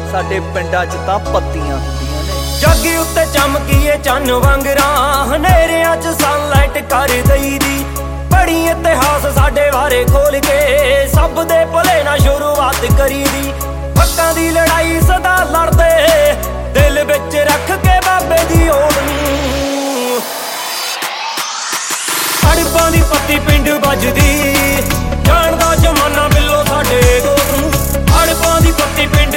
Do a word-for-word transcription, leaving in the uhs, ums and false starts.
ਸਾਡੇ ਪਿੰਡਾਂ 'ਚ ਤਾਂ ਪੱਤੀਆਂ ਹੁੰਦੀਆਂ ਨੇ। ਜੱਗ ਉੱਤੇ ਚਮਕੀਏ ਚੰਨ ਵਾਂਗਰਾਂ, ਹਨੇਰਿਆਂ 'ਚ ਸਨਲਾਈਟ ਕਰ ਦਈਦੀ। ਪੜ੍ਹੀ ਇਤਿਹਾਸ ਸਾਡੇ ਬਾਰੇ ਖੋਲ ਕੇ, ਸਭ ਦੇ ਭਲੇ ਨਾਲ ਸ਼ੁਰੂਆਤ ਕਰੀਦੀ। ਹੱਕਾਂ ਦੀ ਲੜਾਈ ਸਦਾ ਲੜਦੇ, ਦਿਲ ਵਿੱਚ ਰੱਖ ਕੇ ਬਾਬੇ ਦੀ ਓਟ ਨੂੰ। ਅੜਬਾਂ ਦੀ ਪੱਤੀ ਪਿੰਡ ਵੱਜਦੀ,